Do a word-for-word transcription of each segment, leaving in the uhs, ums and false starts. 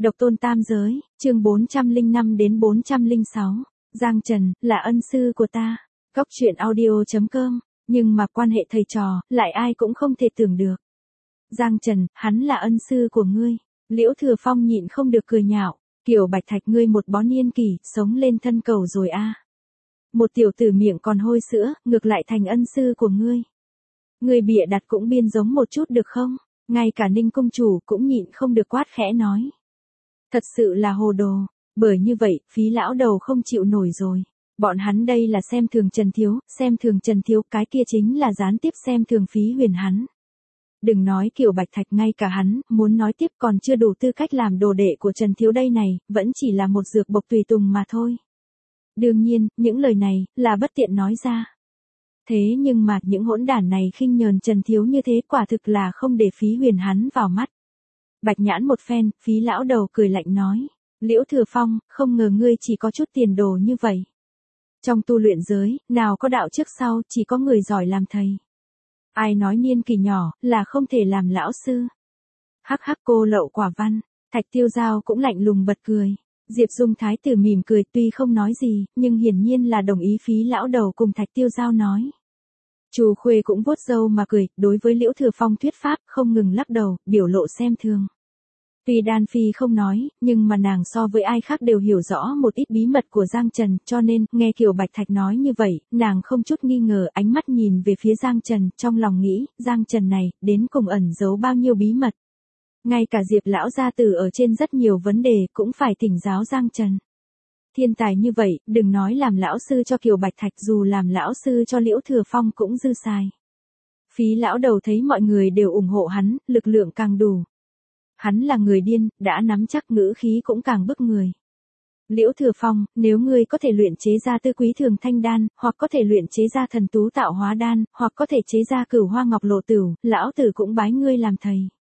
Độc tôn tam giới, chương bốn trăm lẻ năm đến bốn trăm lẻ sáu. Giang Trần, là ân sư của ta. Góc truyện audio chấm com, nhưng mà quan hệ thầy trò, lại ai cũng không thể tưởng được. Giang Trần, hắn là ân sư của ngươi. Liễu Thừa Phong nhịn không được cười nhạo. Kiều Bạch Thạch ngươi một bó niên kỷ, sống lên thân cầu rồi a. Một tiểu tử miệng còn hôi sữa, ngược lại thành ân sư của ngươi. Ngươi bịa đặt cũng biên giống một chút được không? Ngay cả Ninh công chủ cũng nhịn không được quát khẽ nói. Thật sự là hồ đồ, bởi như vậy, Phí lão đầu không chịu nổi rồi. Bọn hắn đây là xem thường Trần Thiếu, xem thường Trần Thiếu, cái kia chính là gián tiếp xem thường Phí Huyền hắn. Đừng nói Kiều Bạch Thạch, ngay cả hắn, muốn nói tiếp còn chưa đủ tư cách làm đồ đệ của Trần Thiếu đây này, vẫn chỉ là một dược bộc tùy tùng mà thôi. Đương nhiên, những lời này, là bất tiện nói ra. Thế nhưng mà, những hỗn đản này khinh nhờn Trần Thiếu như thế quả thực là không để Phí Huyền hắn vào mắt. Bạch nhãn một phen, Phí lão đầu cười lạnh nói. Liễu Thừa Phong, không ngờ ngươi chỉ có chút tiền đồ như vậy. Trong tu luyện giới, nào có đạo trước sau, chỉ có người giỏi làm thầy. Ai nói niên kỳ nhỏ, là không thể làm lão sư. Hắc hắc cô lậu quả văn, Thạch Tiêu Giao cũng lạnh lùng bật cười. Diệp Dung thái tử mỉm cười tuy không nói gì, nhưng hiển nhiên là đồng ý Phí lão đầu cùng Thạch Tiêu Giao nói. Chu Khuê cũng vuốt râu mà cười, đối với Liễu Thừa Phong thuyết pháp không ngừng lắc đầu, biểu lộ xem thường. Tuy Đan Phi không nói, nhưng mà nàng so với ai khác đều hiểu rõ một ít bí mật của Giang Trần, cho nên, nghe Kiều Bạch Thạch nói như vậy, nàng không chút nghi ngờ, ánh mắt nhìn về phía Giang Trần, trong lòng nghĩ, Giang Trần này, đến cùng ẩn giấu bao nhiêu bí mật. Ngay cả Diệp lão gia tử ở trên rất nhiều vấn đề, cũng phải thỉnh giáo Giang Trần. Thiên tài như vậy, đừng nói làm lão sư cho Kiều Bạch Thạch, dù làm lão sư cho Liễu Thừa Phong cũng dư xài. Phí lão đầu thấy mọi người đều ủng hộ hắn, lực lượng càng đủ. Hắn là người điên, đã nắm chắc ngữ khí cũng càng bức người. Liễu Thừa Phong, nếu ngươi có thể luyện chế ra Tư Quý Thường Thanh Đan, hoặc có thể luyện chế ra Thần Tú Tạo Hóa Đan, hoặc có thể chế ra Cửu Hoa Ngọc Lộ Tửu, lão tử cũng bái ngươi làm thầy.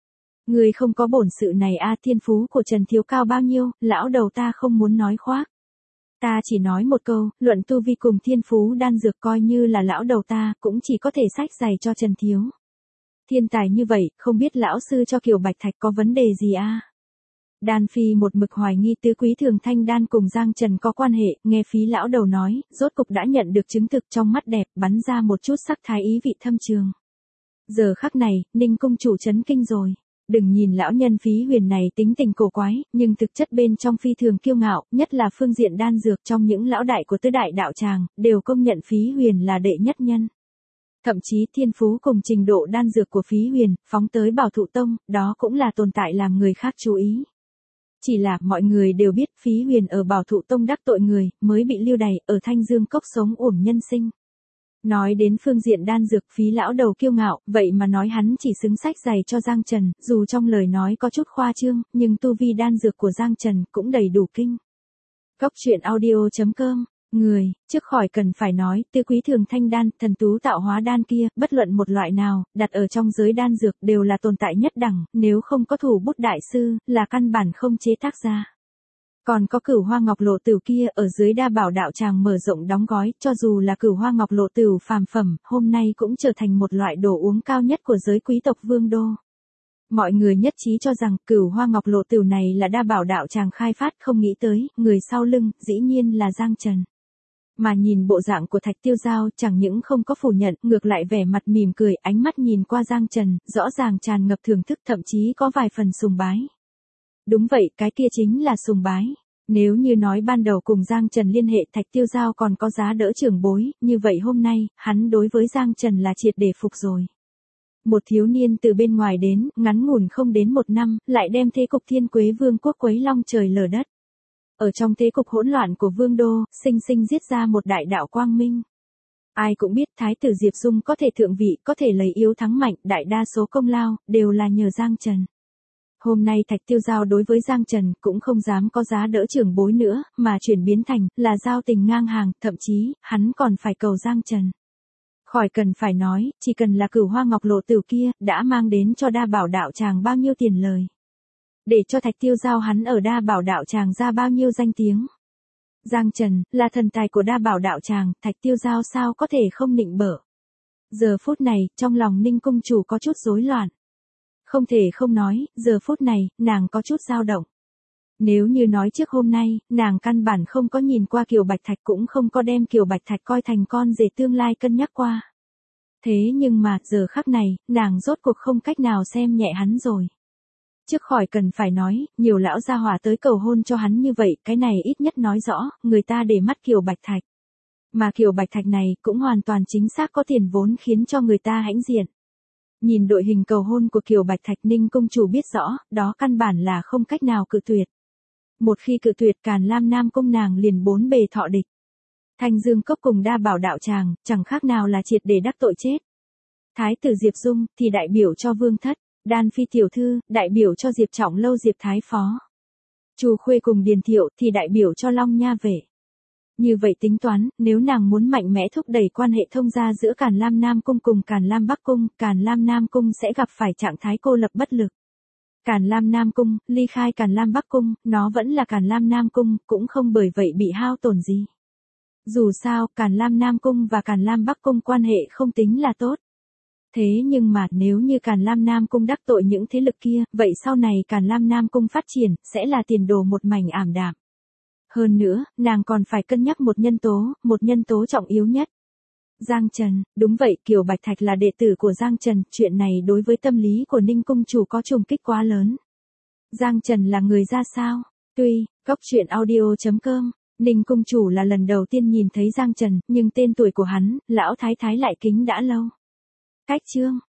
Ngươi không có bổn sự này a, thiên phú của Trần Thiếu cao bao nhiêu, lão đầu ta không muốn nói khoác. Ta chỉ nói một câu, luận tu vi cùng thiên phú đan dược coi như là lão đầu ta, cũng chỉ có thể sách giày cho Trần Thiếu. Thiên tài như vậy, không biết lão sư cho Kiều Bạch Thạch có vấn đề gì a? Đan Phi một mực hoài nghi Tứ Quý Thường Thanh Đan cùng Giang Trần có quan hệ, nghe Phí lão đầu nói, rốt cục đã nhận được chứng thực, trong mắt đẹp, bắn ra một chút sắc thái ý vị thâm trường. Giờ khắc này, Ninh công chủ chấn kinh rồi. Đừng nhìn lão nhân Phí Huyền này tính tình cổ quái, nhưng thực chất bên trong phi thường kiêu ngạo, nhất là phương diện đan dược, trong những lão đại của tứ đại đạo tràng, đều công nhận Phí Huyền là đệ nhất nhân. Thậm chí thiên phú cùng trình độ đan dược của Phí Huyền, phóng tới Bảo Thụ Tông, đó cũng là tồn tại làm người khác chú ý. Chỉ là mọi người đều biết Phí Huyền ở Bảo Thụ Tông đắc tội người, mới bị lưu đày, ở Thanh Dương Cốc sống uổng nhân sinh. Nói đến phương diện đan dược, Phí lão đầu kiêu ngạo, vậy mà nói hắn chỉ xứng sách giày cho Giang Trần, dù trong lời nói có chút khoa trương, nhưng tu vi đan dược của Giang Trần cũng đầy đủ kinh. Góc truyện audio chấm com. Người, trước khỏi cần phải nói, Tư Quý Thường Thanh Đan, Thần Tú Tạo Hóa Đan kia, bất luận một loại nào, đặt ở trong giới đan dược đều là tồn tại nhất đẳng, nếu không có thủ bút đại sư, là căn bản không chế tác ra. Còn có Cửu Hoa Ngọc Lộ Tửu kia, ở dưới Đa Bảo đạo tràng mở rộng đóng gói, cho dù là Cửu Hoa Ngọc Lộ Tửu phàm phẩm, hôm nay cũng trở thành một loại đồ uống cao nhất của giới quý tộc Vương đô. Mọi người nhất trí cho rằng, Cửu Hoa Ngọc Lộ Tửu này là Đa Bảo đạo tràng khai phát, không nghĩ tới, người sau lưng, dĩ nhiên là Giang Trần. Mà nhìn bộ dạng của Thạch Tiêu Giao, chẳng những không có phủ nhận, ngược lại vẻ mặt mỉm cười, ánh mắt nhìn qua Giang Trần, rõ ràng tràn ngập thưởng thức, thậm chí có vài phần sùng bái. Đúng vậy, cái kia chính là sùng bái. Nếu như nói ban đầu cùng Giang Trần liên hệ, Thạch Tiêu Giao còn có giá đỡ trưởng bối, như vậy hôm nay, hắn đối với Giang Trần là triệt để phục rồi. Một thiếu niên từ bên ngoài đến, ngắn ngủn không đến một năm, lại đem thế cục Thiên Quế Vương quốc quấy long trời lở đất. Ở trong thế cục hỗn loạn của Vương đô, sinh sinh giết ra một đại đạo quang minh. Ai cũng biết Thái tử Diệp Dung có thể thượng vị, có thể lấy yếu thắng mạnh, đại đa số công lao, đều là nhờ Giang Trần. Hôm nay Thạch Tiêu Giao đối với Giang Trần cũng không dám có giá đỡ trưởng bối nữa, mà chuyển biến thành, là giao tình ngang hàng, thậm chí, hắn còn phải cầu Giang Trần. Khỏi cần phải nói, chỉ cần là Cửu Hoa Ngọc Lộ Tửu kia, đã mang đến cho Đa Bảo đạo tràng bao nhiêu tiền lời. Để cho Thạch Tiêu Giao hắn ở Đa Bảo đạo tràng ra bao nhiêu danh tiếng. Giang Trần, là thần tài của Đa Bảo đạo tràng, Thạch Tiêu Giao sao có thể không nịnh bợ. Giờ phút này, trong lòng Ninh công chủ có chút rối loạn. Không thể không nói, giờ phút này, nàng có chút dao động. Nếu như nói trước hôm nay, nàng căn bản không có nhìn qua Kiều Bạch Thạch cũng không có đem Kiều Bạch Thạch coi thành con rể tương lai cân nhắc qua. Thế nhưng mà, giờ khắc này, nàng rốt cuộc không cách nào xem nhẹ hắn rồi. Trước khỏi cần phải nói, nhiều lão gia hỏa tới cầu hôn cho hắn như vậy, cái này ít nhất nói rõ, người ta để mắt Kiều Bạch Thạch. Mà Kiều Bạch Thạch này cũng hoàn toàn chính xác có tiền vốn khiến cho người ta hãnh diện. Nhìn đội hình cầu hôn của Kiều Bạch Thạch, Ninh công chủ biết rõ, đó căn bản là không cách nào cự tuyệt. Một khi cự tuyệt, Càn Lam Nam cung nàng liền bốn bề thọ địch. Thanh Dương Cốc cùng Đa Bảo đạo tràng, chẳng khác nào là triệt để đắc tội chết. Thái tử Diệp Dung thì đại biểu cho Vương Thất, Đan Phi tiểu thư đại biểu cho Diệp Trọng Lâu Diệp Thái phó. Chu Khuê cùng Điền Thiệu thì đại biểu cho Long Nha Vệ. Như vậy tính toán, nếu nàng muốn mạnh mẽ thúc đẩy quan hệ thông gia giữa Càn Lam Nam cung cùng Càn Lam Bắc cung, Càn Lam Nam cung sẽ gặp phải trạng thái cô lập bất lực. Càn Lam Nam cung ly khai Càn Lam Bắc cung, nó vẫn là Càn Lam Nam cung, cũng không bởi vậy bị hao tổn gì. Dù sao, Càn Lam Nam cung và Càn Lam Bắc cung quan hệ không tính là tốt. Thế nhưng mà, nếu như Càn Lam Nam cung đắc tội những thế lực kia, vậy sau này Càn Lam Nam cung phát triển, sẽ là tiền đồ một mảnh ảm đạm. Hơn nữa, nàng còn phải cân nhắc một nhân tố, một nhân tố trọng yếu nhất. Giang Trần, đúng vậy, Kiều Bạch Thạch là đệ tử của Giang Trần, chuyện này đối với tâm lý của Ninh cung chủ có trùng kích quá lớn. Giang Trần là người ra sao? Tuy, góc truyện audio chấm com, Ninh cung chủ là lần đầu tiên nhìn thấy Giang Trần, nhưng tên tuổi của hắn, lão thái thái lại kính đã lâu. Cách chương